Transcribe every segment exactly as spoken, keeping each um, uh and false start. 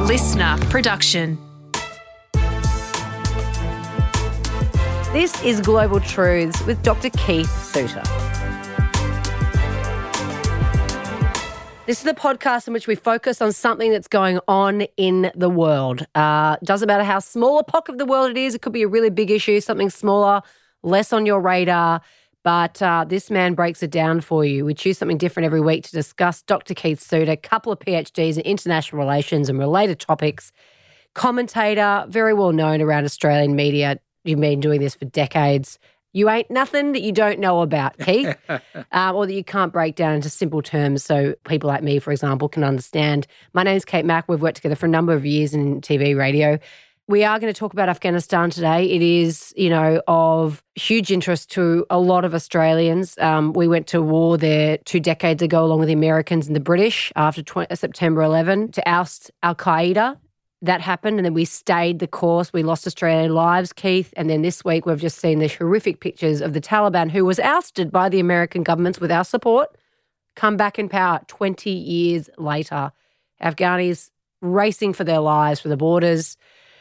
A listener production. This is Global Truths with Doctor Keith Suter. This is the podcast in which we focus on something that's going on in the world. Uh, doesn't matter how small a pocket of the world it is. It could be a really big issue, something smaller, less on your radar. But uh, this man breaks it down for you. We choose something different every week to discuss. Doctor Keith Suter, a couple of PhDs in international relations and related topics, commentator, very well known around Australian media. You've been doing this for decades. You ain't nothing that you don't know about, Keith, uh, or that you can't break down into simple terms so people like me, for example, can understand. My name's Kate Mack. We've worked together for a number of years in T V, radio. We are going to talk about Afghanistan today. It is, you know, of huge interest to a lot of Australians. Um, we went to war there two decades ago along with the Americans and the British after September eleventh to oust al-Qaeda. That happened, and then we stayed the course. We lost Australian lives, Keith. And then this week we've just seen the horrific pictures of the Taliban, who was ousted by the American governments with our support, come back in power twenty years later. Afghanis racing for their lives for the borders.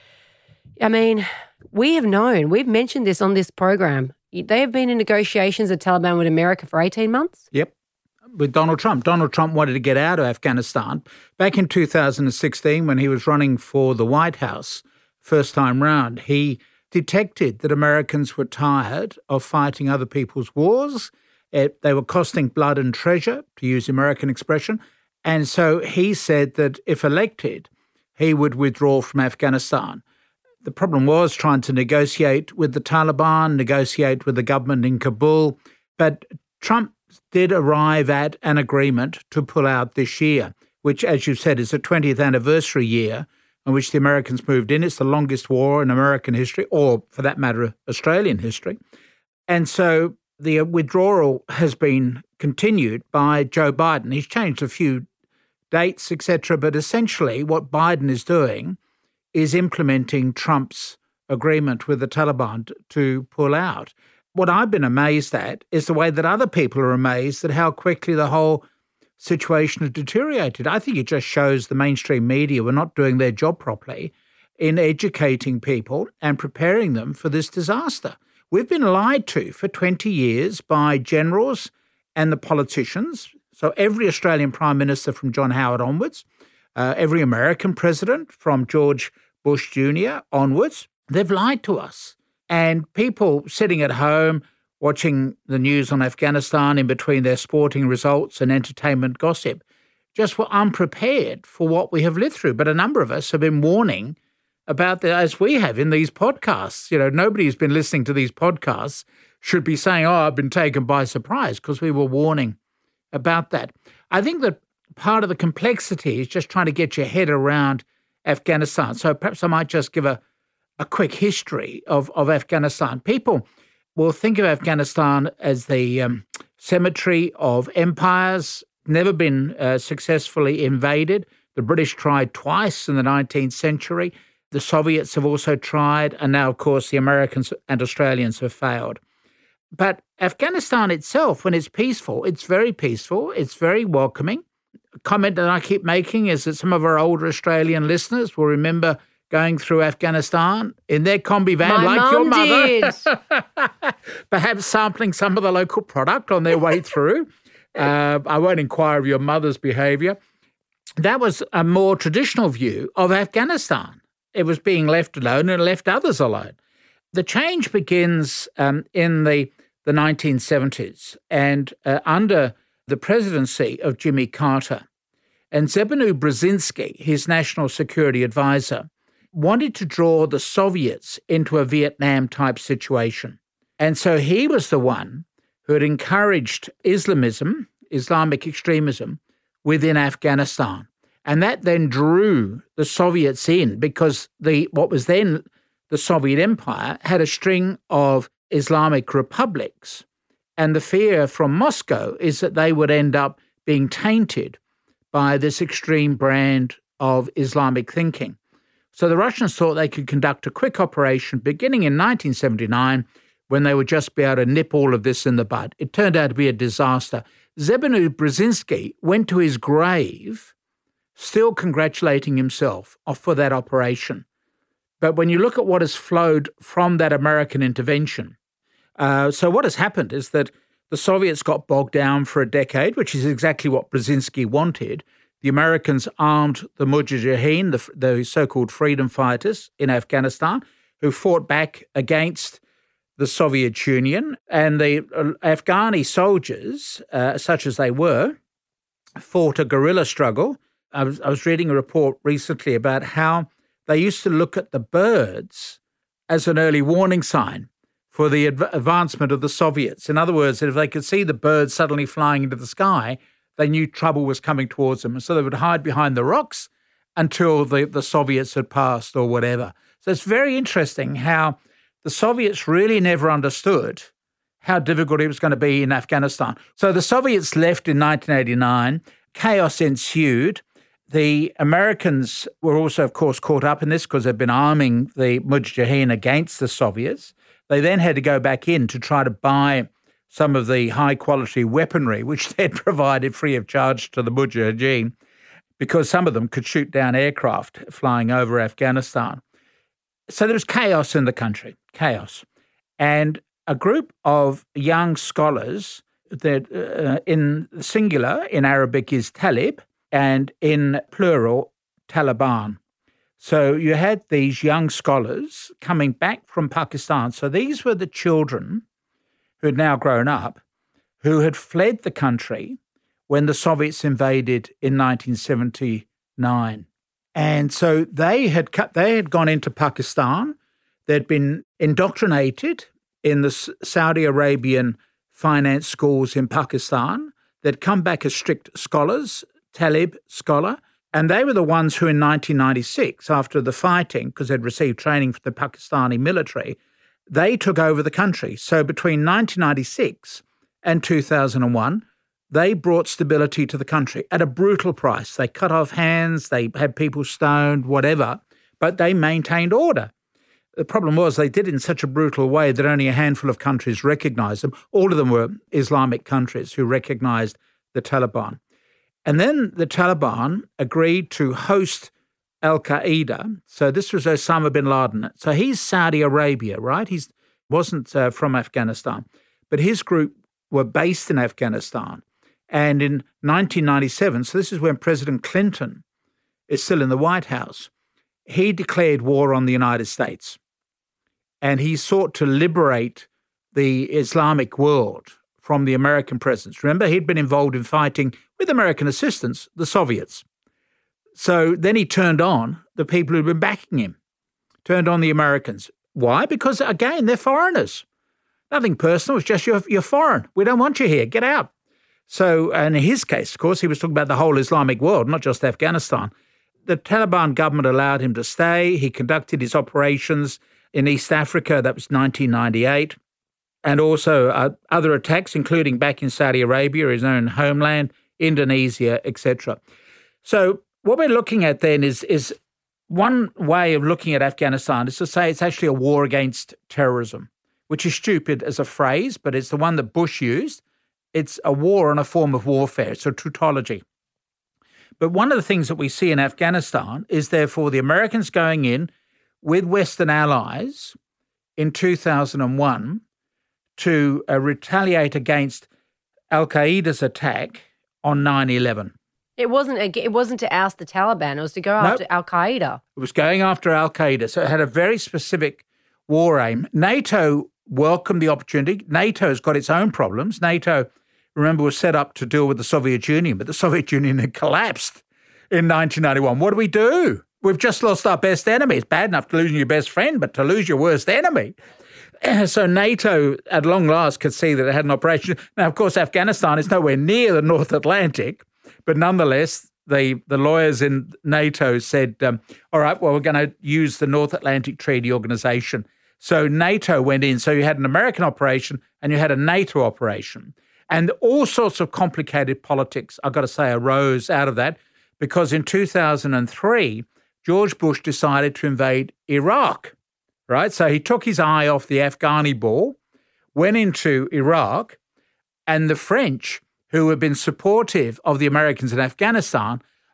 I mean, we have known, we've mentioned this on this program. They have been in negotiations, the Taliban with America, for eighteen months. Yep. With Donald Trump. Donald Trump wanted to get out of Afghanistan back in two thousand sixteen when he was running for the White House first time round. He detected that Americans were tired of fighting other people's wars. It, they were costing blood and treasure, to use the American expression. And so he said that if elected, he would withdraw from Afghanistan. The problem was trying to negotiate with the Taliban, negotiate with the government in Kabul. But Trump did arrive at an agreement to pull out this year, which, as you said, is the twentieth anniversary year in which the Americans moved in. It's the longest war in American history, or for that matter, Australian history. And so the withdrawal has been continued by Joe Biden. He's changed a few dates, et cetera, but essentially what Biden is doing is implementing Trump's agreement with the Taliban to pull out. What I've been amazed at is the way that other people are amazed at how quickly the whole situation has deteriorated. I think it just shows the mainstream media were not doing their job properly in educating people and preparing them for this disaster. We've been lied to for twenty years by generals and the politicians. So every Australian Prime Minister from John Howard onwards, uh, every American president from George Bush Junior onwards, they've lied to us. And people sitting at home watching the news on Afghanistan in between their sporting results and entertainment gossip just were unprepared for what we have lived through. But a number of us have been warning about that, as we have in these podcasts. You know, nobody who's been listening to these podcasts should be saying, oh, I've been taken by surprise, because we were warning about that. I think that part of the complexity is just trying to get your head around Afghanistan. So perhaps I might just give a a quick history of, of Afghanistan. People will think of Afghanistan as the um, cemetery of empires, never been uh, successfully invaded. The British tried twice in the nineteenth century. The Soviets have also tried, and now, of course, the Americans and Australians have failed. But Afghanistan itself, when it's peaceful, it's very peaceful, it's very welcoming. A comment that I keep making is that some of our older Australian listeners will remember going through Afghanistan in their combi van, My like your mother, did. perhaps sampling some of the local product on their way through. Uh, I won't inquire of your mother's behaviour. That was a more traditional view of Afghanistan. It was being left alone and left others alone. The change begins um, in the, the nineteen seventies and uh, under the presidency of Jimmy Carter. And Zbigniew Brzezinski, his national security advisor, wanted to draw the Soviets into a Vietnam-type situation. And so he was the one who had encouraged Islamism, Islamic extremism, within Afghanistan. And that then drew the Soviets in, because the what was then the Soviet Empire had a string of Islamic republics. And the fear from Moscow is that they would end up being tainted by this extreme brand of Islamic thinking. So the Russians thought they could conduct a quick operation beginning in nineteen seventy-nine, when they would just be able to nip all of this in the bud. It turned out to be a disaster. Zbigniew Brzezinski went to his grave still congratulating himself for that operation. But when you look at what has flowed from that American intervention, uh, so what has happened is that the Soviets got bogged down for a decade, which is exactly what Brzezinski wanted. The Americans armed the Mujahideen, the, the so-called freedom fighters in Afghanistan, who fought back against the Soviet Union. And the uh, Afghani soldiers, uh, such as they were, fought a guerrilla struggle. I was, I was reading a report recently about how they used to look at the birds as an early warning sign for the adv- advancement of the Soviets. In other words, if they could see the birds suddenly flying into the sky, they knew trouble was coming towards them. And so they would hide behind the rocks until the, the Soviets had passed or whatever. So it's very interesting how the Soviets really never understood how difficult it was going to be in Afghanistan. So the Soviets left in nineteen eighty-nine. Chaos ensued. The Americans were also, of course, caught up in this because they'd been arming the Mujahideen against the Soviets. They then had to go back in to try to buy some of the high-quality weaponry, which they'd provided free of charge to the Mujahideen, because some of them could shoot down aircraft flying over Afghanistan. So there was chaos in the country, chaos. And a group of young scholars, that uh, in singular, in Arabic is Talib, and in plural, Taliban. So you had these young scholars coming back from Pakistan. So these were the children who had now grown up, who had fled the country when the Soviets invaded in nineteen seventy-nine. And so they had cut, they had gone into Pakistan. They'd been indoctrinated in the Saudi Arabian finance schools in Pakistan. They'd come back as strict scholars, Talib scholar, and they were the ones who in nineteen ninety-six, after the fighting, because they'd received training from the Pakistani military, they took over the country. So between nineteen ninety-six and two thousand one, they brought stability to the country at a brutal price. They cut off hands, they had people stoned, whatever, but they maintained order. The problem was they did it in such a brutal way that only a handful of countries recognized them. All of them were Islamic countries who recognized the Taliban. And then the Taliban agreed to host al-Qaeda. So this was Osama bin Laden. So he's Saudi Arabia, right? He wasn't uh, from Afghanistan. But his group were based in Afghanistan. And in nineteen ninety-seven, so this is when President Clinton is still in the White House, he declared war on the United States. And he sought to liberate the Islamic world from the American presence. Remember, he'd been involved in fighting, with American assistance, the Soviets. So then he turned on the people who'd been backing him, turned on the Americans. Why? Because, again, they're foreigners. Nothing personal. It's just you're, you're foreign. We don't want you here. Get out. So, and in his case, of course, he was talking about the whole Islamic world, not just Afghanistan. The Taliban government allowed him to stay. He conducted his operations in East Africa. That was nineteen ninety-eight. And also uh, other attacks, including back in Saudi Arabia, his own homeland, Indonesia, et cetera. So what we're looking at then is, is one way of looking at Afghanistan is to say it's actually a war against terrorism, which is stupid as a phrase, but it's the one that Bush used. It's a war and a form of warfare. It's a tautology. But one of the things that we see in Afghanistan is, therefore, the Americans going in with Western allies in two thousand one to uh, retaliate against al-Qaeda's attack on nine eleven. It wasn't a, it wasn't to oust the Taliban. It was to go after nope. al-Qaeda. It was going after al-Qaeda. So it had a very specific war aim. NATO welcomed the opportunity. NATO's got its own problems. NATO, remember, was set up to deal with the Soviet Union, but the Soviet Union had collapsed in nineteen ninety-one. What do we do? We've just lost our best enemy. It's bad enough to lose your best friend, but to lose your worst enemy. So NATO, at long last, could see that it had an operation. Now, of course, Afghanistan is nowhere near the North Atlantic, but nonetheless, the, the lawyers in NATO said, um, all right, well, we're going to use the North Atlantic Treaty Organization. So NATO went in. So you had an American operation and you had a NATO operation. And all sorts of complicated politics, I've got to say, arose out of that, because in two thousand three, George Bush decided to invade Iraq, right? So he took his eye off the Afghani ball, went into Iraq, and the French, who had been supportive of the Americans in Afghanistan,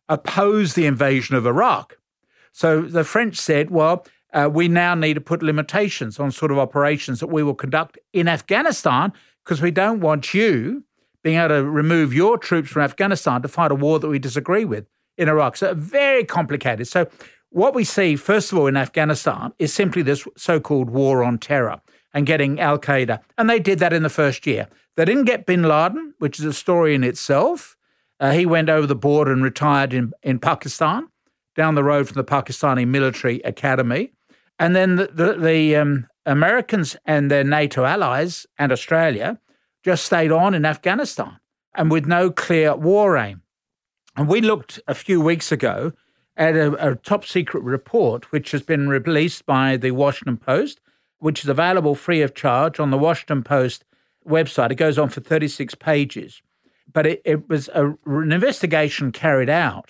oppose the invasion of Iraq. So the French said, well, uh, we now need to put limitations on sort of operations that we will conduct in Afghanistan because we don't want you being able to remove your troops from Afghanistan to fight a war that we disagree with in Iraq. So very complicated. So what we see, first of all, in Afghanistan is simply this so-called war on terror and getting al-Qaeda. And they did that in the first year. They didn't get bin Laden, which is a story in itself. Uh, he went over the border and retired in, in Pakistan, down the road from the Pakistani military academy. And then the, the, the um, Americans and their NATO allies and Australia just stayed on in Afghanistan and with no clear war aim. And we looked a few weeks ago at a, a top-secret report which has been released by the Washington Post, which is available free of charge on the Washington Post website. It goes on for thirty-six pages. But it, it was a, an investigation carried out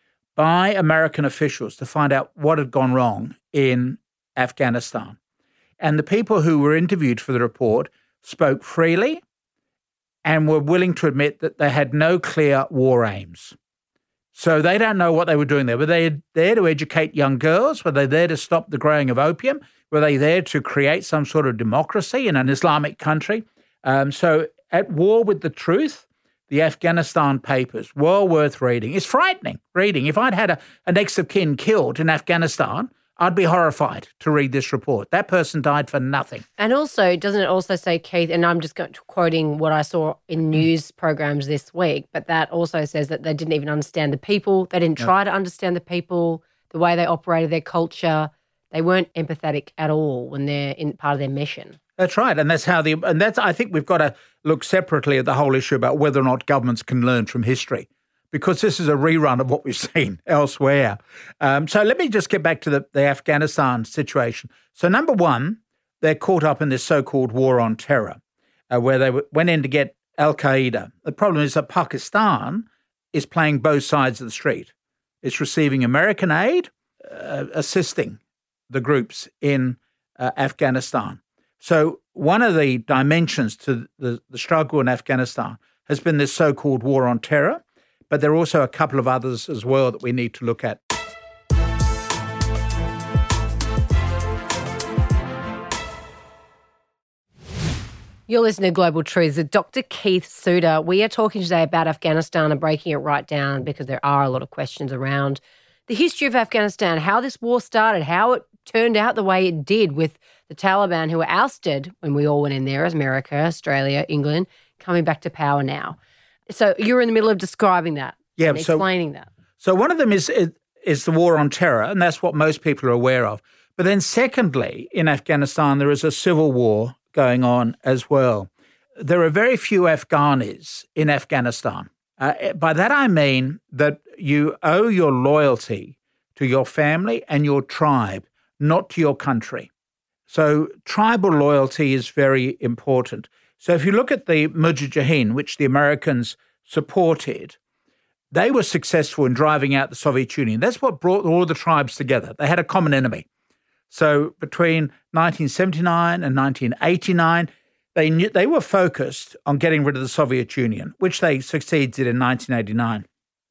by American officials to find out what had gone wrong in Afghanistan. And the people who were interviewed for the report spoke freely and were willing to admit that they had no clear war aims. So they don't know what they were doing there. Were they there to educate young girls? Were they there to stop the growing of opium? Were they there to create some sort of democracy in an Islamic country? Um, so at war with the truth, the Afghanistan Papers, well worth reading. It's frightening reading. If I'd had a, a next of kin killed in Afghanistan, I'd be horrified to read this report. That person died for nothing. And also, doesn't it also say, Keith, and I'm just going to, quoting what I saw in news programs this week, but that also says that they didn't even understand the people. They didn't try to understand the people, the way they operated, their culture. They weren't empathetic at all when they're in part of their mission. That's right. And that's how the, and that's, I think we've got to look separately at the whole issue about whether or not governments can learn from history, because this is a rerun of what we've seen elsewhere. Um, so let me just get back to the, the Afghanistan situation. So number one, they're caught up in this so-called war on terror, uh, where they w- went in to get al-Qaeda. The problem is that Pakistan is playing both sides of the street. It's receiving American aid, uh, assisting the groups in uh, Afghanistan. So one of the dimensions to the, the struggle in Afghanistan has been this so-called war on terror, but there are also a couple of others as well that we need to look at. You're listening to Global Truths with Doctor Keith Suter. We are talking today about Afghanistan and breaking it right down because there are a lot of questions around the history of Afghanistan, how this war started, how it turned out the way it did with the Taliban, who were ousted when we all went in there as America, Australia, England, coming back to power now. So you're in the middle of describing that yeah, and so, explaining that. So one of them is, is is the war on terror, and that's what most people are aware of. But then secondly, in Afghanistan, there is a civil war going on as well. There are very few Afghanis in Afghanistan. Uh, by that I mean that you owe your loyalty to your family and your tribe, not to your country. So tribal loyalty is very important. So if you look at the Mujahideen, which the Americans supported, they were successful in driving out the Soviet Union. That's what brought all the tribes together. They had a common enemy. So between nineteen seventy-nine and nineteen eighty-nine, they knew, they were focused on getting rid of the Soviet Union, which they succeeded in nineteen eighty-nine.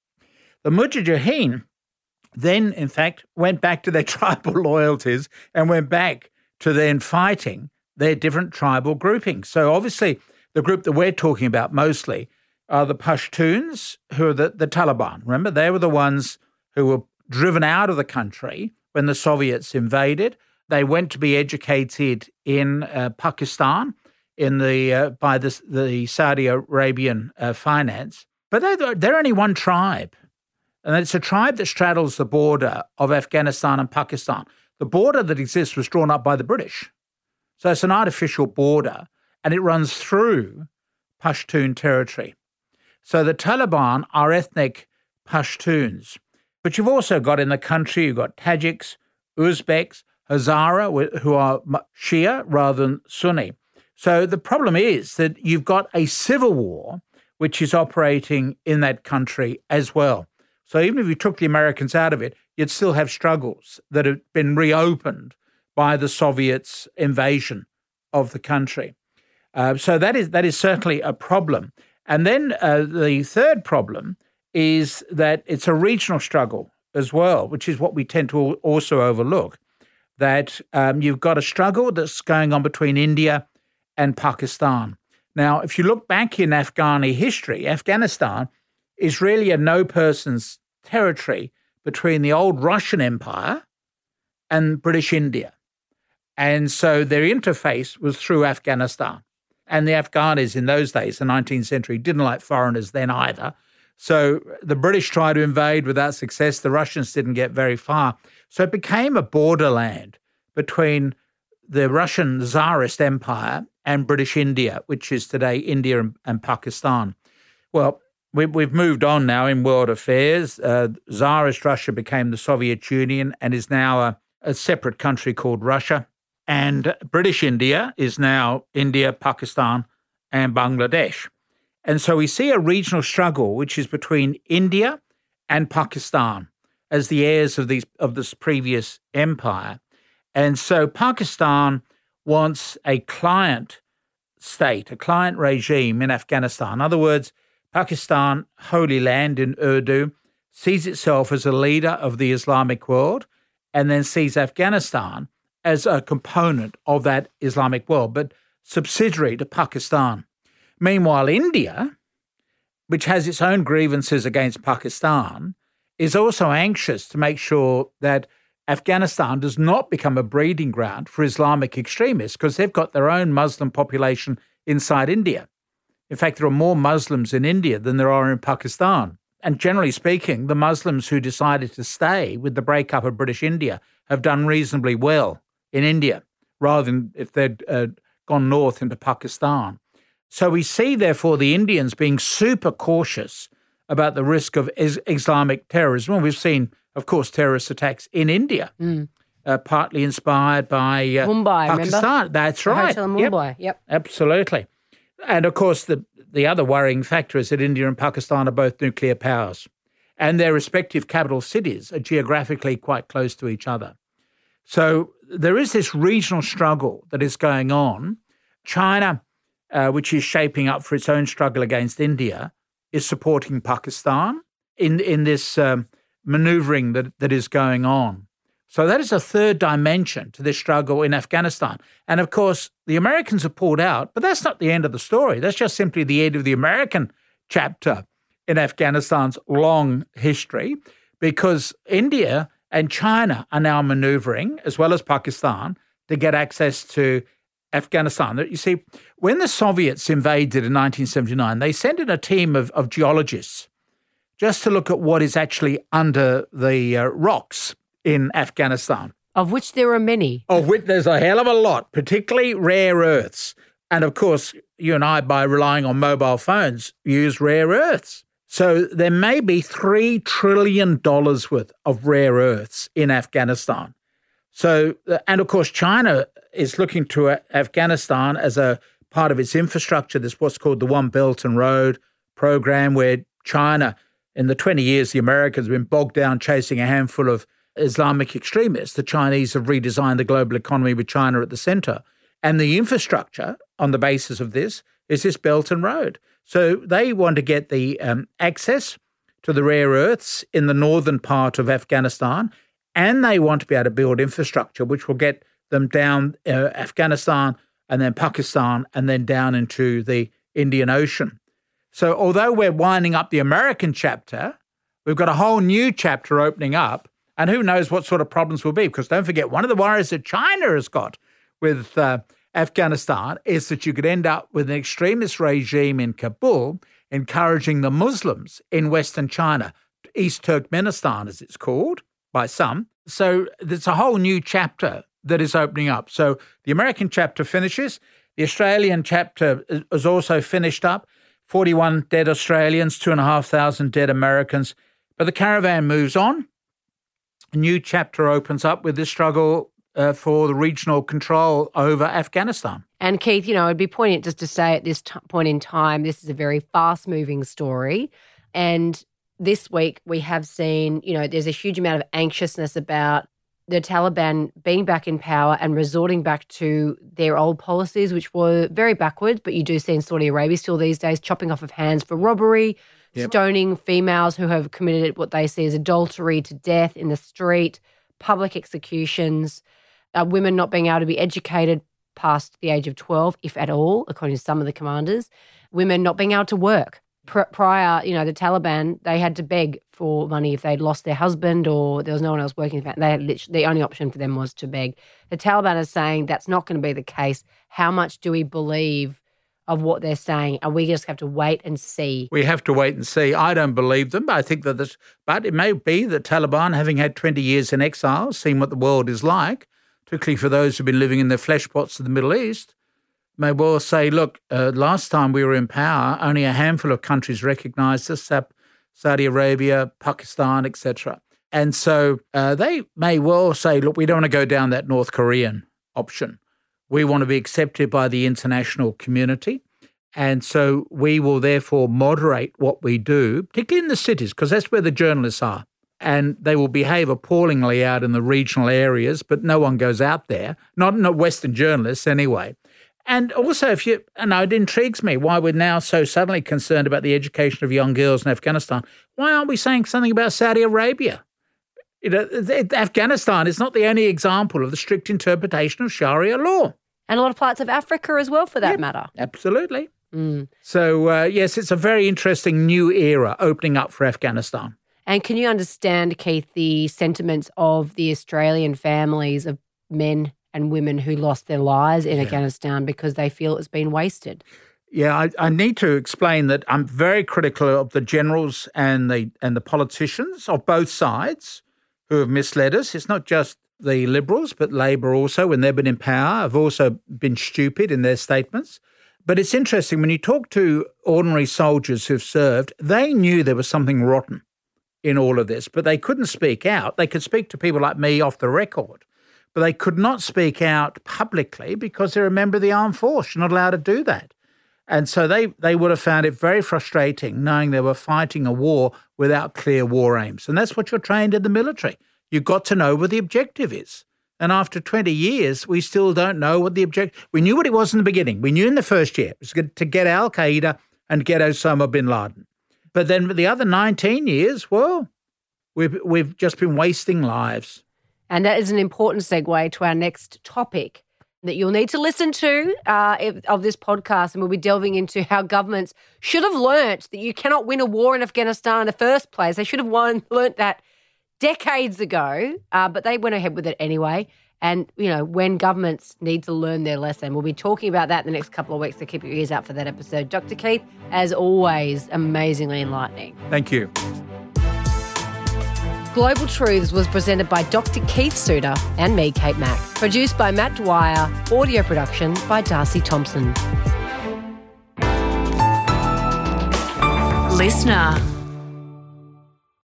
The Mujahideen then, in fact, went back to their tribal loyalties and went back to then fighting their different tribal groupings. So obviously the group that we're talking about mostly are the Pashtuns, who are the, the Taliban. Remember, they were the ones who were driven out of the country when the Soviets invaded. They went to be educated in uh, Pakistan in the uh, by the, the Saudi Arabian uh, finance. But they're, they're only one tribe. And it's a tribe that straddles the border of Afghanistan and Pakistan. The border that exists was drawn up by the British. So it's an artificial border, and it runs through Pashtun territory. So the Taliban are ethnic Pashtuns. But you've also got in the country, you've got Tajiks, Uzbeks, Hazara, who are Shia rather than Sunni. So the problem is that you've got a civil war which is operating in that country as well. So even if you took the Americans out of it, you'd still have struggles that have been reopened by the Soviets' invasion of the country. Uh, so that is that is certainly a problem. And then uh, the third problem is that it's a regional struggle as well, which is what we tend to also overlook, that um, you've got a struggle that's going on between India and Pakistan. Now, if you look back in Afghani history, Afghanistan is really a no-person's territory between the old Russian Empire and British India. And so their interface was through Afghanistan. And the Afghanis in those days, the nineteenth century, didn't like foreigners then either. So the British tried to invade without success. The Russians didn't get very far. So it became a borderland between the Russian Tsarist Empire and British India, which is today India and, and Pakistan. Well, we, we've moved on now in world affairs. Uh, Tsarist Russia became the Soviet Union and is now a, a separate country called Russia. And British India is now India, Pakistan, and Bangladesh. And so we see a regional struggle, which is between India and Pakistan as the heirs of these of this previous empire. And so Pakistan wants a client state, a client regime in Afghanistan. In other words, Pakistan, Holy Land in Urdu, sees itself as a leader of the Islamic world and then sees Afghanistan as a component of that Islamic world, but subsidiary to Pakistan. Meanwhile, India, which has its own grievances against Pakistan, is also anxious to make sure that Afghanistan does not become a breeding ground for Islamic extremists because they've got their own Muslim population inside India. In fact, there are more Muslims in India than there are in Pakistan. And generally speaking, the Muslims who decided to stay with the breakup of British India have done reasonably well in India, rather than if they'd uh, gone north into Pakistan. So we see, therefore, the Indians being super cautious about the risk of is- Islamic terrorism. And we've seen, of course, terrorist attacks in India, mm. uh, partly inspired by uh, Mumbai, Pakistan. Remember? That's the right. Hotel in Mumbai, yep. yep. Absolutely. And, of course, the, the other worrying factor is that India and Pakistan are both nuclear powers, and their respective capital cities are geographically quite close to each other. So there is this regional struggle that is going on. China, uh, which is shaping up for its own struggle against India, is supporting Pakistan in, in this um, manoeuvring that, that is going on. So that is a third dimension to this struggle in Afghanistan. And, of course, the Americans have pulled out, but that's not the end of the story. That's just simply the end of the American chapter in Afghanistan's long history, because India and China are now manoeuvring, as well as Pakistan, to get access to Afghanistan. You see, when the Soviets invaded in nineteen seventy-nine, they sent in a team of, of geologists just to look at what is actually under the uh, rocks in Afghanistan. Of which there are many. Of which there's a hell of a lot, particularly rare earths. And, of course, you and I, by relying on mobile phones, use rare earths. So there may be three trillion dollars worth of rare earths in Afghanistan. So, and of course, China is looking to Afghanistan as a part of its infrastructure. There's what's called the One Belt and Road program, where China, in the twenty years the Americans have been bogged down chasing a handful of Islamic extremists, the Chinese have redesigned the global economy with China at the center. And the infrastructure on the basis of this is this Belt and Road. So they want to get the um, access to the rare earths in the northern part of Afghanistan, and they want to be able to build infrastructure which will get them down uh, Afghanistan and then Pakistan and then down into the Indian Ocean. So although we're winding up the American chapter, we've got a whole new chapter opening up, and who knows what sort of problems will be, because don't forget, one of the worries that China has got with uh, Afghanistan is that you could end up with an extremist regime in Kabul encouraging the Muslims in Western China, East Turkmenistan as it's called by some. So there's a whole new chapter that is opening up. So the American chapter finishes. The Australian chapter is also finished up. forty-one dead Australians, two thousand five hundred dead Americans. But the caravan moves on. A new chapter opens up with this struggle Uh, for the regional control over Afghanistan. And Keith, you know, it'd be poignant just to say at this t- point in time, this is a very fast-moving story. And this week we have seen, you know, there's a huge amount of anxiousness about the Taliban being back in power and resorting back to their old policies, which were very backwards, but you do see in Saudi Arabia still these days, chopping off of hands for robbery, Yep. stoning females who have committed what they see as adultery to death in the street, public executions, uh, women not being able to be educated past the age of twelve, if at all, according to some of the commanders, women not being able to work. Pr- prior, you know, the Taliban, they had to beg for money if they'd lost their husband or there was no one else working. They had literally, the only option for them was to beg. The Taliban is saying that's not going to be the case. How much do we believe of what they're saying? And we just have to wait and see. We have to wait and see. I don't believe them, but I think that this, but it may be that Taliban, having had twenty years in exile, seen what the world is like, particularly for those who've been living in the flesh pots of the Middle East, may well say, look, uh, last time we were in power, only a handful of countries recognised us, Saudi Arabia, Pakistan, et cetera. And so uh, they may well say, look, we don't want to go down that North Korean option. We want to be accepted by the international community. And so we will therefore moderate what we do, particularly in the cities, because that's where the journalists are. And they will behave appallingly out in the regional areas, but no one goes out there, not, not Western journalists anyway. And also, if you, and it intrigues me why we're now so suddenly concerned about the education of young girls in Afghanistan. Why aren't we saying something about Saudi Arabia? You know, Afghanistan is not the only example of the strict interpretation of Sharia law. And a lot of parts of Africa as well, for that yep, matter. Absolutely. Mm. So, uh, yes, it's a very interesting new era opening up for Afghanistan. And can you understand, Keith, the sentiments of the Australian families of men and women who lost their lives in yeah. Afghanistan because they feel it's been wasted? Yeah, I, I need to explain that I'm very critical of the generals and the and the politicians of both sides who have misled us. It's not just the Liberals, but Labor also, when they've been in power, have also been stupid in their statements. But it's interesting, when you talk to ordinary soldiers who've served, they knew there was something rotten in all of this, but they couldn't speak out. They could speak to people like me off the record, but they could not speak out publicly because they're a member of the armed force. You're not allowed to do that. And so they, they would have found it very frustrating knowing they were fighting a war without clear war aims. And that's what you're trained in the military. You've got to know what the objective is. And after twenty years, we still don't know what the objective... We knew what it was in the beginning. We knew in the first year it was to get Al-Qaeda and get Osama bin Laden. But then the other nineteen years, well, we've, we've just been wasting lives. And that is an important segue to our next topic that you'll need to listen to uh, of this podcast, and we'll be delving into how governments should have learnt that you cannot win a war in Afghanistan in the first place. They should have won, learnt that decades ago, uh, but they went ahead with it anyway. And, you know, when governments need to learn their lesson, we'll be talking about that in the next couple of weeks, so keep your ears out for that episode. Doctor Keith, as always, amazingly enlightening. Thank you. Global Truths was presented by Doctor Keith Suter and me, Kate Mack. Produced by Matt Dwyer. Audio production by Darcy Thompson. Listener.